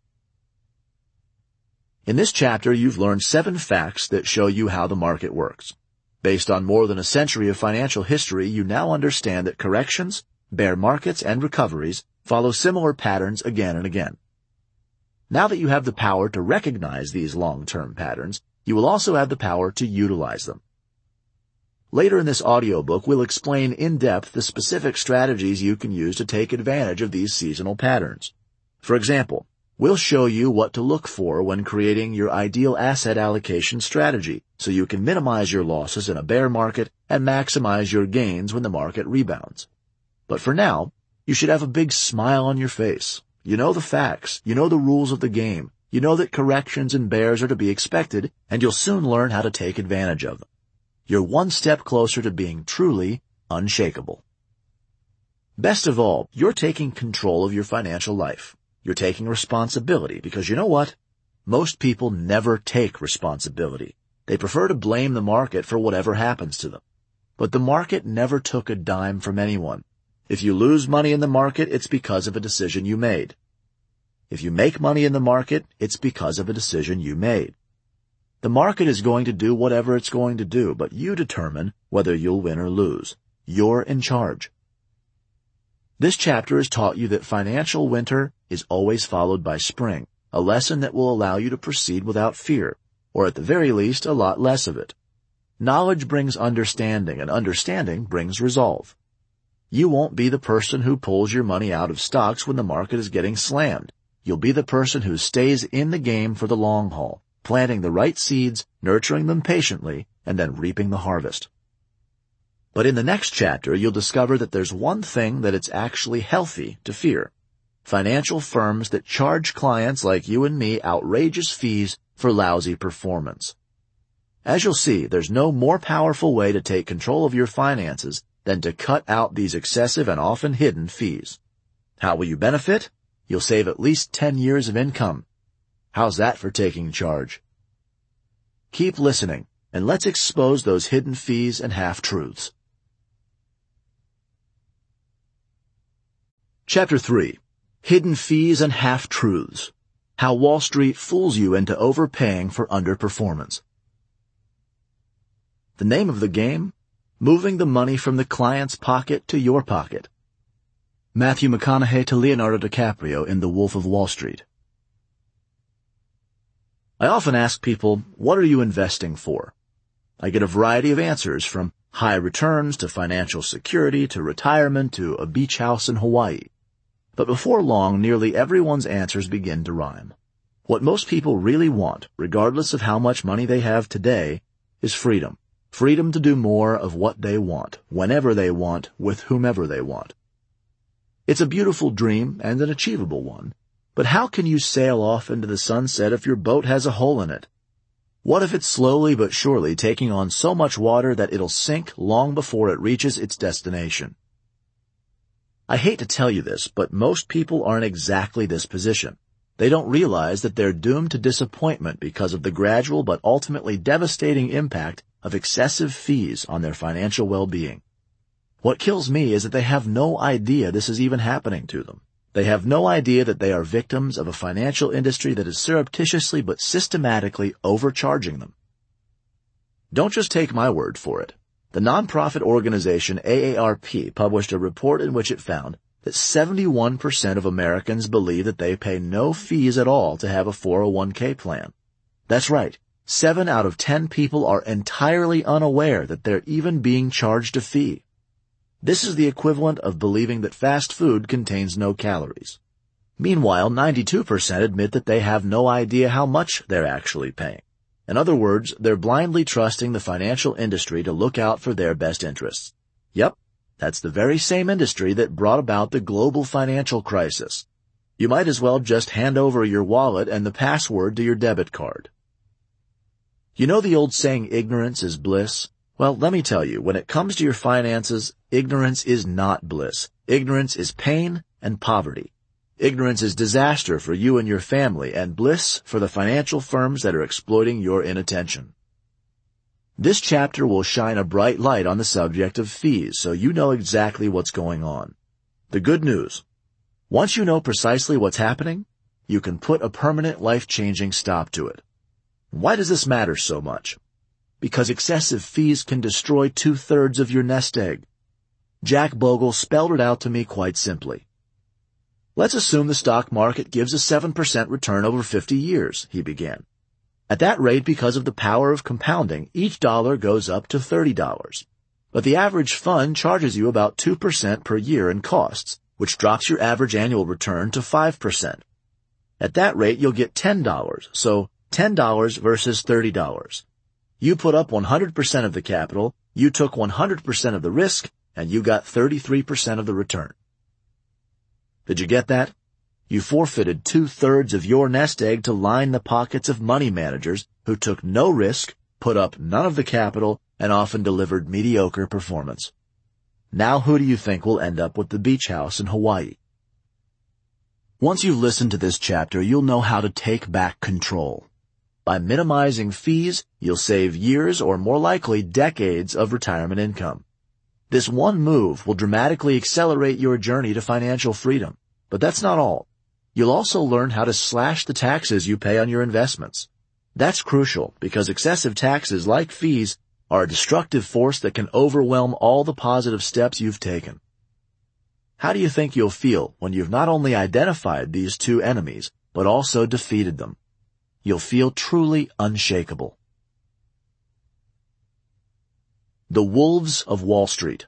In this chapter, you've learned seven facts that show you how the market works. Based on more than a century of financial history, you now understand that corrections, bear markets, and recoveries follow similar patterns again and again. Now that you have the power to recognize these long-term patterns, you will also have the power to utilize them. Later in this audiobook, we'll explain in depth the specific strategies you can use to take advantage of these seasonal patterns. For example, we'll show you what to look for when creating your ideal asset allocation strategy so you can minimize your losses in a bear market and maximize your gains when the market rebounds. But for now, you should have a big smile on your face. You know the facts. You know the rules of the game. You know that corrections and bears are to be expected, and you'll soon learn how to take advantage of them. You're one step closer to being truly unshakable. Best of all, you're taking control of your financial life. You're taking responsibility because you know what? Most people never take responsibility. They prefer to blame the market for whatever happens to them. But the market never took a dime from anyone. If you lose money in the market, it's because of a decision you made. If you make money in the market, it's because of a decision you made. The market is going to do whatever it's going to do, but you determine whether you'll win or lose. You're in charge. This chapter has taught you that financial winter is always followed by spring, a lesson that will allow you to proceed without fear, or at the very least, a lot less of it. Knowledge brings understanding, and understanding brings resolve. You won't be the person who pulls your money out of stocks when the market is getting slammed. You'll be the person who stays in the game for the long haul, planting the right seeds, nurturing them patiently, and then reaping the harvest. But in the next chapter, you'll discover that there's one thing that it's actually healthy to fear. Financial firms that charge clients like you and me outrageous fees for lousy performance. As you'll see, there's no more powerful way to take control of your finances than to cut out these excessive and often hidden fees. How will you benefit? You'll save at least ten years of income. How's that for taking charge? Keep listening, and let's expose those hidden fees and half-truths. Chapter three. Hidden Fees and Half-Truths. How Wall Street fools you into overpaying for underperformance. The name of the game? Moving the money from the client's pocket to your pocket. Matthew McConaughey to Leonardo DiCaprio in The Wolf of Wall Street. I often ask people, what are you investing for? I get a variety of answers, from high returns to financial security to retirement to a beach house in Hawaii. But before long, nearly everyone's answers begin to rhyme. What most people really want, regardless of how much money they have today, is freedom. Freedom to do more of what they want, whenever they want, with whomever they want. It's a beautiful dream and an achievable one. But how can you sail off into the sunset if your boat has a hole in it? What if it's slowly but surely taking on so much water that it'll sink long before it reaches its destination? I hate to tell you this, but most people are in exactly this position. They don't realize that they're doomed to disappointment because of the gradual but ultimately devastating impact of excessive fees on their financial well-being. What kills me is that they have no idea this is even happening to them. They have no idea that they are victims of a financial industry that is surreptitiously but systematically overcharging them. Don't just take my word for it. The nonprofit organization A A R P published a report in which it found that seventy-one percent of Americans believe that they pay no fees at all to have a four oh one k plan. That's right. Seven out of ten people are entirely unaware that they're even being charged a fee. This is the equivalent of believing that fast food contains no calories. Meanwhile, ninety-two percent admit that they have no idea how much they're actually paying. In other words, they're blindly trusting the financial industry to look out for their best interests. Yep, that's the very same industry that brought about the global financial crisis. You might as well just hand over your wallet and the password to your debit card. You know the old saying, ignorance is bliss? Well, let me tell you, when it comes to your finances, ignorance is not bliss. Ignorance is pain and poverty. Ignorance is disaster for you and your family, and bliss for the financial firms that are exploiting your inattention. This chapter will shine a bright light on the subject of fees, so you know exactly what's going on. The good news: once you know precisely what's happening, you can put a permanent, life-changing stop to it. Why does this matter so much? Because excessive fees can destroy two-thirds of your nest egg. Jack Bogle spelled it out to me quite simply. Let's assume the stock market gives a seven percent return over fifty years, he began. At that rate, because of the power of compounding, each dollar goes up to thirty dollars. But the average fund charges you about two percent per year in costs, which drops your average annual return to five percent. At that rate, you'll get ten dollars, so ten dollars versus thirty dollars. You put up one hundred percent of the capital, you took one hundred percent of the risk, and you got thirty-three percent of the return. Did you get that? You forfeited two-thirds of your nest egg to line the pockets of money managers who took no risk, put up none of the capital, and often delivered mediocre performance. Now who do you think will end up with the beach house in Hawaii? Once you've listened to this chapter, you'll know how to take back control. By minimizing fees, you'll save years or more likely decades of retirement income. This one move will dramatically accelerate your journey to financial freedom. But that's not all. You'll also learn how to slash the taxes you pay on your investments. That's crucial because excessive taxes, like fees, are a destructive force that can overwhelm all the positive steps you've taken. How do you think you'll feel when you've not only identified these two enemies, but also defeated them? You'll feel truly unshakable. The Wolves of Wall Street.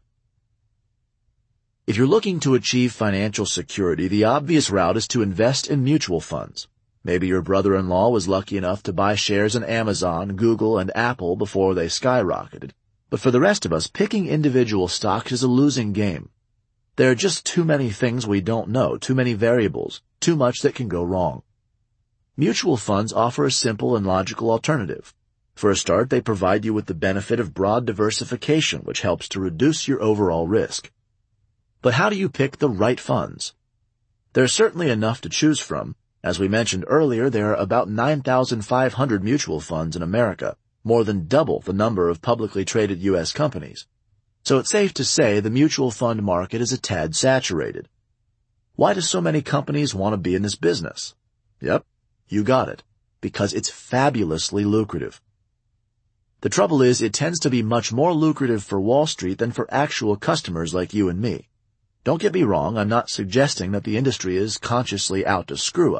If you're looking to achieve financial security, the obvious route is to invest in mutual funds. Maybe your brother-in-law was lucky enough to buy shares in Amazon, Google, and Apple before they skyrocketed. But for the rest of us, picking individual stocks is a losing game. There are just too many things we don't know, too many variables, too much that can go wrong. Mutual funds offer a simple and logical alternative. For a start, they provide you with the benefit of broad diversification, which helps to reduce your overall risk. But how do you pick the right funds? There are certainly enough to choose from. As we mentioned earlier, there are about nine thousand five hundred mutual funds in America, more than double the number of publicly traded U S companies. So it's safe to say the mutual fund market is a tad saturated. Why do so many companies want to be in this business? Yep, you got it. Because it's fabulously lucrative. The trouble is, it tends to be much more lucrative for Wall Street than for actual customers like you and me. Don't get me wrong, I'm not suggesting that the industry is consciously out to screw us.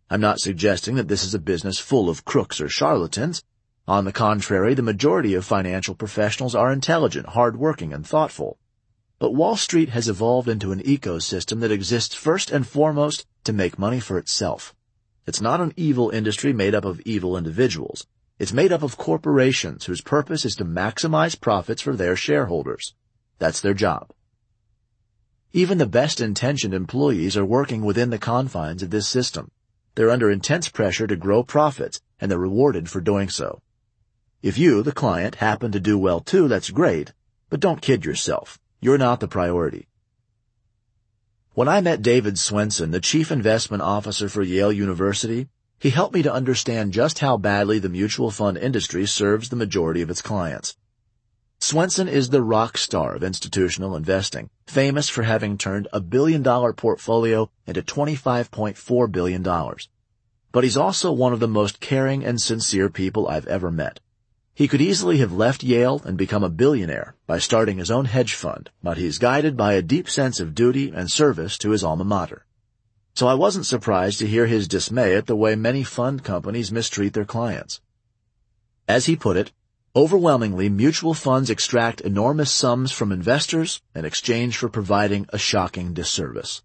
I'm not suggesting that this is a business full of crooks or charlatans. On the contrary, the majority of financial professionals are intelligent, hardworking, and thoughtful. But Wall Street has evolved into an ecosystem that exists first and foremost to make money for itself. It's not an evil industry made up of evil individuals. It's made up of corporations whose purpose is to maximize profits for their shareholders. That's their job. Even the best-intentioned employees are working within the confines of this system. They're under intense pressure to grow profits, and they're rewarded for doing so. If you, the client, happen to do well too, that's great, but don't kid yourself. You're not the priority. When I met David Swensen, the Chief Investment Officer for Yale University, he helped me to understand just how badly the mutual fund industry serves the majority of its clients. Swensen is the rock star of institutional investing, famous for having turned a billion-dollar portfolio into twenty-five point four billion dollars. But he's also one of the most caring and sincere people I've ever met. He could easily have left Yale and become a billionaire by starting his own hedge fund, but he's guided by a deep sense of duty and service to his alma mater. So I wasn't surprised to hear his dismay at the way many fund companies mistreat their clients. As he put it, overwhelmingly, mutual funds extract enormous sums from investors in exchange for providing a shocking disservice.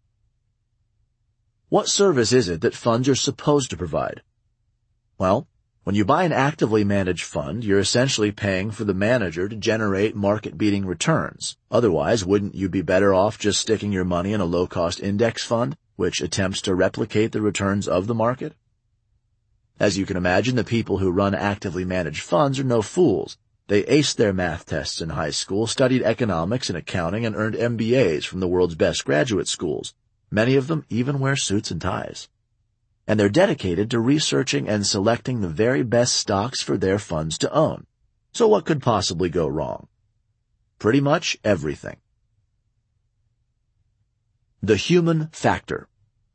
What service is it that funds are supposed to provide? Well, when you buy an actively managed fund, you're essentially paying for the manager to generate market-beating returns. Otherwise, wouldn't you be better off just sticking your money in a low-cost index fund, which attempts to replicate the returns of the market? As you can imagine, the people who run actively managed funds are no fools. They aced their math tests in high school, studied economics and accounting, and earned M B As from the world's best graduate schools. Many of them even wear suits and ties. And they're dedicated to researching and selecting the very best stocks for their funds to own. So what could possibly go wrong? Pretty much everything. The human factor.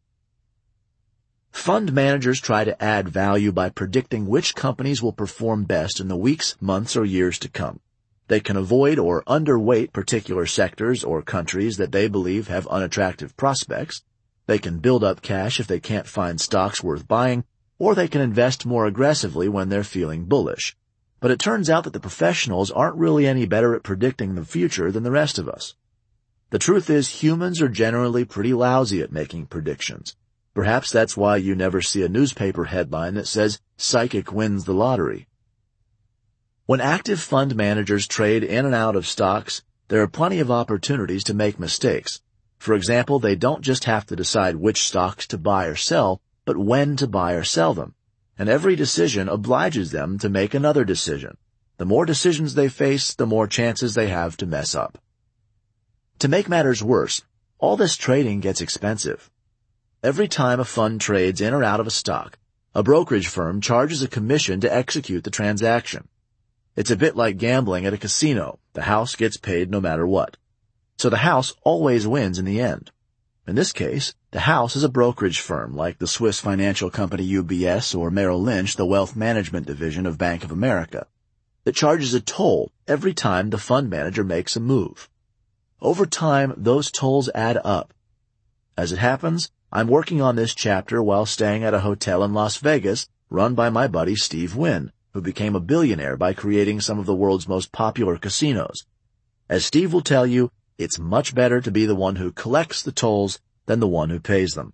Fund managers try to add value by predicting which companies will perform best in the weeks, months, or years to come. They can avoid or underweight particular sectors or countries that they believe have unattractive prospects. They can build up cash if they can't find stocks worth buying, or they can invest more aggressively when they're feeling bullish. But it turns out that the professionals aren't really any better at predicting the future than the rest of us. The truth is, humans are generally pretty lousy at making predictions. Perhaps that's why you never see a newspaper headline that says, "Psychic wins the lottery." When active fund managers trade in and out of stocks, there are plenty of opportunities to make mistakes. For example, they don't just have to decide which stocks to buy or sell, but when to buy or sell them. And every decision obliges them to make another decision. The more decisions they face, the more chances they have to mess up. To make matters worse, all this trading gets expensive. Every time a fund trades in or out of a stock, a brokerage firm charges a commission to execute the transaction. It's a bit like gambling at a casino. The house gets paid no matter what. So the house always wins in the end. In this case, the house is a brokerage firm like the Swiss financial company U B S or Merrill Lynch, the wealth management division of Bank of America, that charges a toll every time the fund manager makes a move. Over time, those tolls add up. As it happens, I'm working on this chapter while staying at a hotel in Las Vegas run by my buddy Steve Wynn, who became a billionaire by creating some of the world's most popular casinos. As Steve will tell you, it's much better to be the one who collects the tolls than the one who pays them.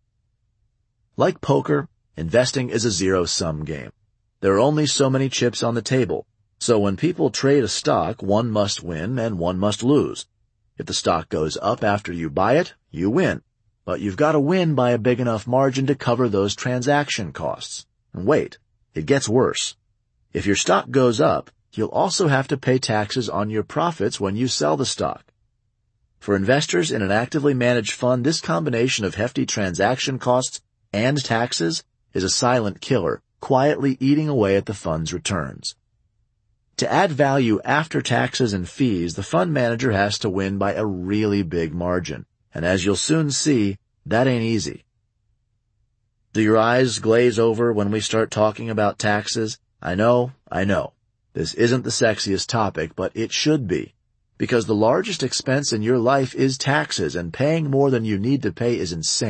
Like poker, investing is a zero-sum game. There are only so many chips on the table, so when people trade a stock, one must win and one must lose. If the stock goes up after you buy it, you win. But you've got to win by a big enough margin to cover those transaction costs. And wait, it gets worse. If your stock goes up, you'll also have to pay taxes on your profits when you sell the stock. For investors in an actively managed fund, this combination of hefty transaction costs and taxes is a silent killer, quietly eating away at the fund's returns. To add value after taxes and fees, the fund manager has to win by a really big margin. And as you'll soon see, that ain't easy. Do your eyes glaze over when we start talking about taxes? I know, I know. This isn't the sexiest topic, but it should be. Because the largest expense in your life is taxes, and paying more than you need to pay is insane.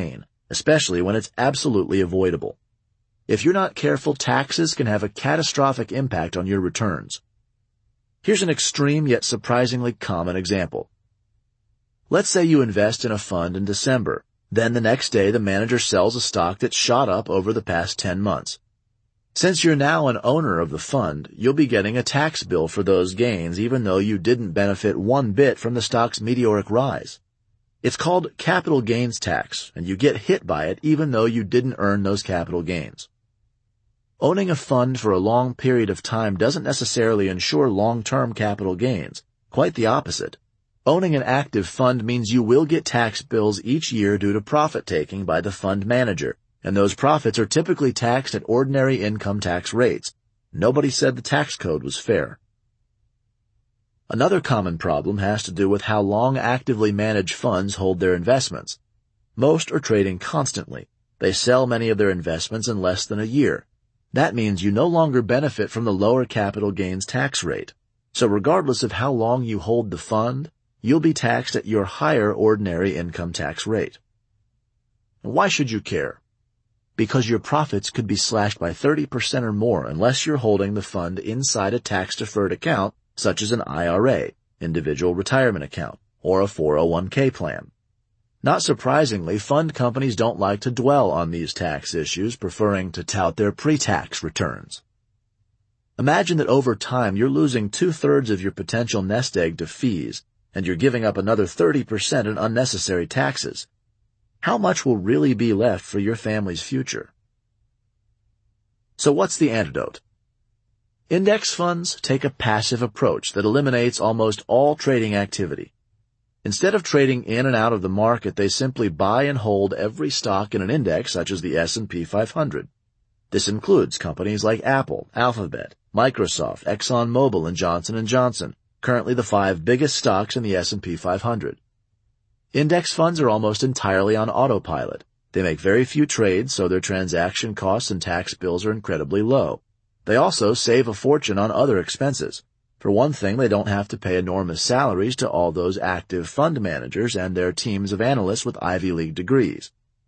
especially when it's absolutely avoidable. If you're not careful, taxes can have a catastrophic impact on your returns. Here's an extreme yet surprisingly common example. Let's say you invest in a fund in December. Then the next day the manager sells a stock that shot up over the past ten months. Since you're now an owner of the fund, you'll be getting a tax bill for those gains even though you didn't benefit one bit from the stock's meteoric rise. It's called capital gains tax, and you get hit by it even though you didn't earn those capital gains. Owning a fund for a long period of time doesn't necessarily ensure long-term capital gains. Quite the opposite. Owning an active fund means you will get tax bills each year due to profit-taking by the fund manager, and those profits are typically taxed at ordinary income tax rates. Nobody said the tax code was fair. Another common problem has to do with how long actively managed funds hold their investments. Most are trading constantly. They sell many of their investments in less than a year. That means you no longer benefit from the lower capital gains tax rate. So regardless of how long you hold the fund, you'll be taxed at your higher ordinary income tax rate. Why should you care? Because your profits could be slashed by thirty percent or more unless you're holding the fund inside a tax-deferred account such as an I R A, individual retirement account, or a four oh one k plan. Not surprisingly, fund companies don't like to dwell on these tax issues, preferring to tout their pre-tax returns. Imagine that over time you're losing two-thirds of your potential nest egg to fees, and you're giving up another thirty percent in unnecessary taxes. How much will really be left for your family's future? So what's the antidote? Index funds take a passive approach that eliminates almost all trading activity. Instead of trading in and out of the market, they simply buy and hold every stock in an index such as the S and P five hundred. This includes companies like Apple, Alphabet, Microsoft, ExxonMobil, and Johnson and Johnson, currently the five biggest stocks in the S and P five hundred. Index funds are almost entirely on autopilot. They make very few trades, so their transaction costs and tax bills are incredibly low. They also save a fortune on other expenses. For one thing, they don't have to pay enormous salaries to all those active fund managers and their teams of analysts with Ivy League degrees.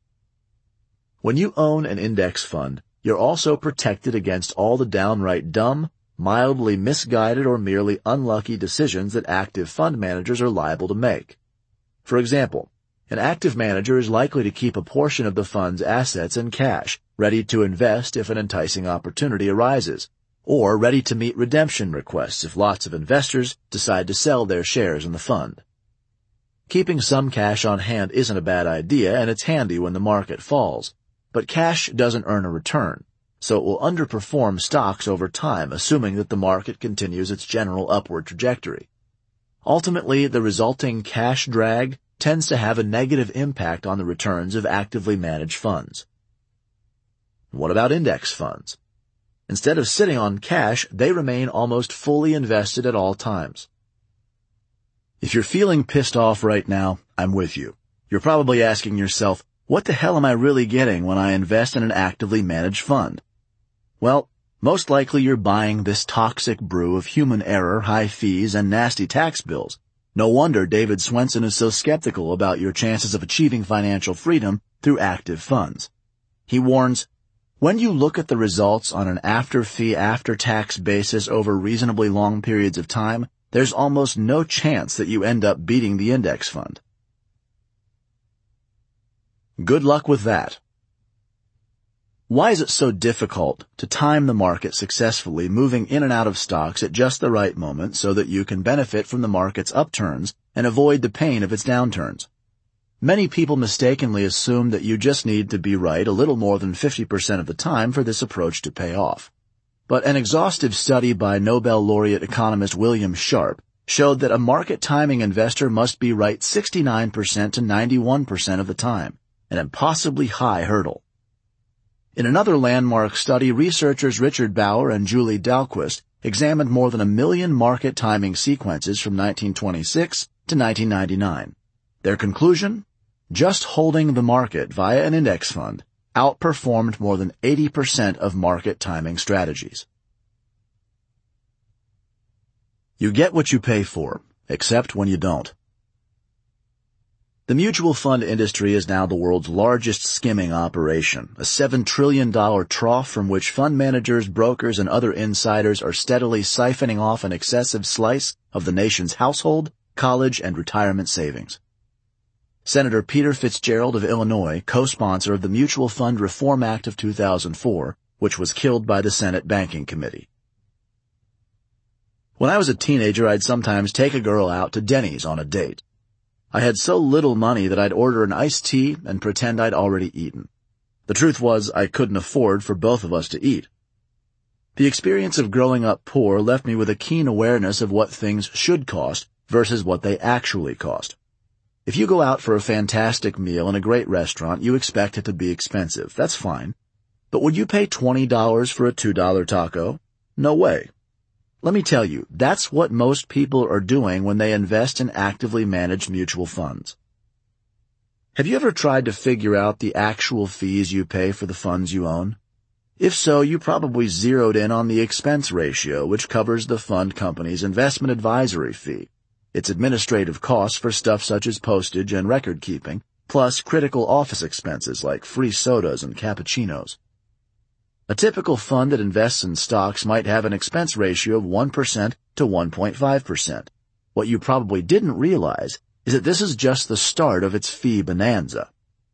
When you own an index fund, you're also protected against all the downright dumb, mildly misguided, or merely unlucky decisions that active fund managers are liable to make. For example, an active manager is likely to keep a portion of the fund's assets in cash, ready to invest if an enticing opportunity arises, or ready to meet redemption requests if lots of investors decide to sell their shares in the fund. Keeping some cash on hand isn't a bad idea, and it's handy when the market falls, but cash doesn't earn a return, so it will underperform stocks over time, assuming that the market continues its general upward trajectory. Ultimately, the resulting cash drag tends to have a negative impact on the returns of actively managed funds. What about index funds? Instead of sitting on cash, they remain almost fully invested at all times. If you're feeling pissed off right now, I'm with you. You're probably asking yourself, what the hell am I really getting when I invest in an actively managed fund? Well, most likely you're buying this toxic brew of human error, high fees, and nasty tax bills. No wonder David Swensen is so skeptical about your chances of achieving financial freedom through active funds. He warns, when you look at the results on an after-fee, after-tax basis over reasonably long periods of time, there's almost no chance that you end up beating the index fund. Good luck with that. Why is it so difficult to time the market successfully, moving in and out of stocks at just the right moment so that you can benefit from the market's upturns and avoid the pain of its downturns? Many people mistakenly assume that you just need to be right a little more than fifty percent of the time for this approach to pay off. But an exhaustive study by Nobel laureate economist William Sharpe showed that a market timing investor must be right sixty-nine percent to ninety-one percent of the time, an impossibly high hurdle. In another landmark study, researchers Richard Bauer and Julie Dahlquist examined more than a million market timing sequences from nineteen twenty-six to nineteen ninety-nine. Their conclusion? Just holding the market via an index fund outperformed more than eighty percent of market timing strategies. You get what you pay for, except when you don't. The mutual fund industry is now the world's largest skimming operation, a seven trillion dollars trough from which fund managers, brokers, and other insiders are steadily siphoning off an excessive slice of the nation's household, college, and retirement savings. Senator Peter Fitzgerald of Illinois, co-sponsor of the Mutual Fund Reform Act of two thousand four, which was killed by the Senate Banking Committee. When I was a teenager, I'd sometimes take a girl out to Denny's on a date. I had so little money that I'd order an iced tea and pretend I'd already eaten. The truth was, I couldn't afford for both of us to eat. The experience of growing up poor left me with a keen awareness of what things should cost versus what they actually cost. If you go out for a fantastic meal in a great restaurant, you expect it to be expensive. That's fine. But would you pay twenty dollars for a two dollar taco? No way. Let me tell you, that's what most people are doing when they invest in actively managed mutual funds. Have you ever tried to figure out the actual fees you pay for the funds you own? If so, you probably zeroed in on the expense ratio, which covers the fund company's investment advisory fee, its administrative costs for stuff such as postage and record keeping, plus critical office expenses like free sodas and cappuccinos. A typical fund that invests in stocks might have an expense ratio of one percent to one point five percent. What you probably didn't realize is that this is just the start of its fee bonanza.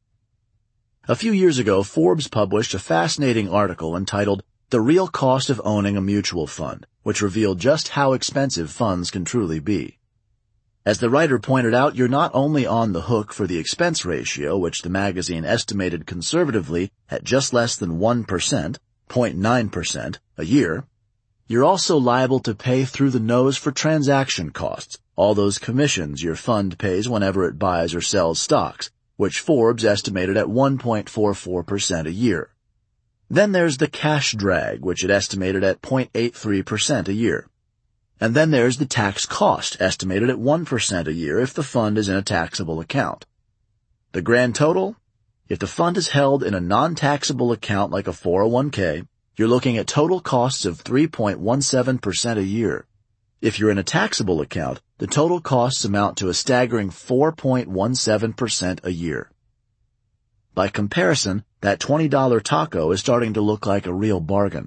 A few years ago, Forbes published a fascinating article entitled The Real Cost of Owning a Mutual Fund, which revealed just how expensive funds can truly be. As the writer pointed out, you're not only on the hook for the expense ratio, which the magazine estimated conservatively at just less than one percent, zero point nine percent, a year, you're also liable to pay through the nose for transaction costs, all those commissions your fund pays whenever it buys or sells stocks, which Forbes estimated at one point four four percent a year. Then there's the cash drag, which it estimated at zero point eight three percent a year. And then there's the tax cost, estimated at one percent a year if the fund is in a taxable account. The grand total? If the fund is held in a non-taxable account like a four oh one k, you're looking at total costs of three point one seven percent a year. If you're in a taxable account, the total costs amount to a staggering four point one seven percent a year. By comparison, that twenty dollar taco is starting to look like a real bargain.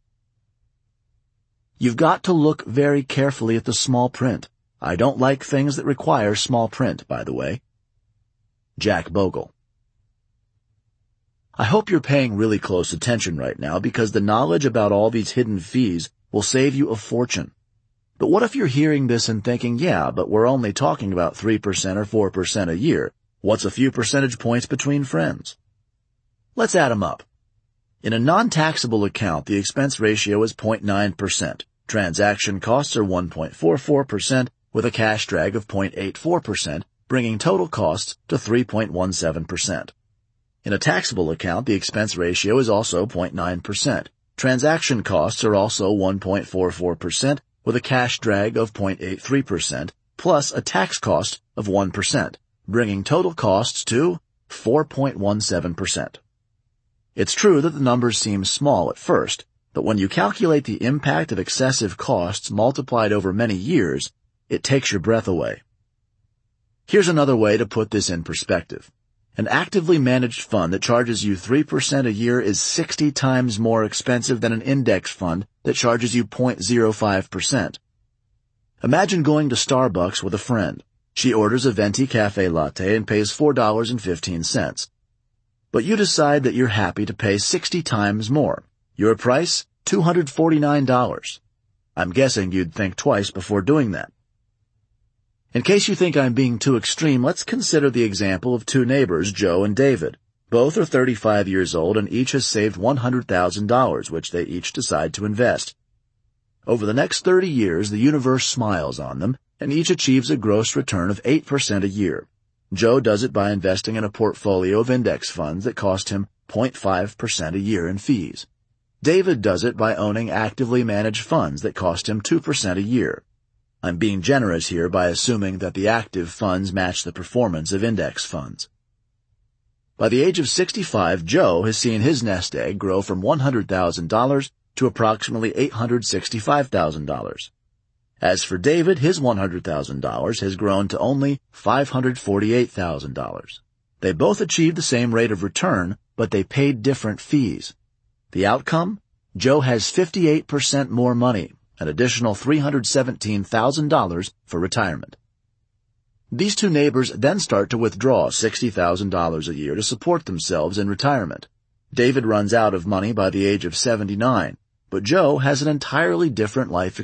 You've got to look very carefully at the small print. I don't like things that require small print, by the way. Jack Bogle. I hope you're paying really close attention right now because the knowledge about all these hidden fees will save you a fortune. But what if you're hearing this and thinking, yeah, but we're only talking about three percent or four percent a year. What's a few percentage points between friends? Let's add them up. In a non-taxable account, the expense ratio is zero point nine percent. Transaction costs are one point four four percent with a cash drag of zero point eight four percent, bringing total costs to three point one seven percent. In a taxable account, the expense ratio is also zero point nine percent. Transaction costs are also one point four four percent with a cash drag of zero point eight three percent, plus a tax cost of one percent, bringing total costs to four point one seven percent. It's true that the numbers seem small at first, but when you calculate the impact of excessive costs multiplied over many years, it takes your breath away. Here's another way to put this in perspective. An actively managed fund that charges you three percent a year is sixty times more expensive than an index fund that charges you zero point zero five percent. Imagine going to Starbucks with a friend. She orders a venti cafe latte and pays four dollars and fifteen cents. But you decide that you're happy to pay sixty times more. Your price? two hundred forty-nine dollars. I'm guessing you'd think twice before doing that. In case you think I'm being too extreme, let's consider the example of two neighbors, Joe and David. Both are thirty-five years old and each has saved one hundred thousand dollars, which they each decide to invest. Over the next thirty years, the universe smiles on them, and each achieves a gross return of eight percent a year. Joe does it by investing in a portfolio of index funds that cost him zero point five percent a year in fees. David does it by owning actively managed funds that cost him two percent a year. I'm being generous here by assuming that the active funds match the performance of index funds. By the age of sixty-five, Joe has seen his nest egg grow from one hundred thousand dollars to approximately eight hundred sixty-five thousand dollars. As for David, his one hundred thousand dollars has grown to only five hundred forty-eight thousand dollars. They both achieved the same rate of return, but they paid different fees. The outcome? Joe has fifty-eight percent more money, an additional three hundred seventeen thousand dollars for retirement. These two neighbors then start to withdraw sixty thousand dollars a year to support themselves in retirement. David runs out of money by the age of seventy-nine, but Joe has an entirely different life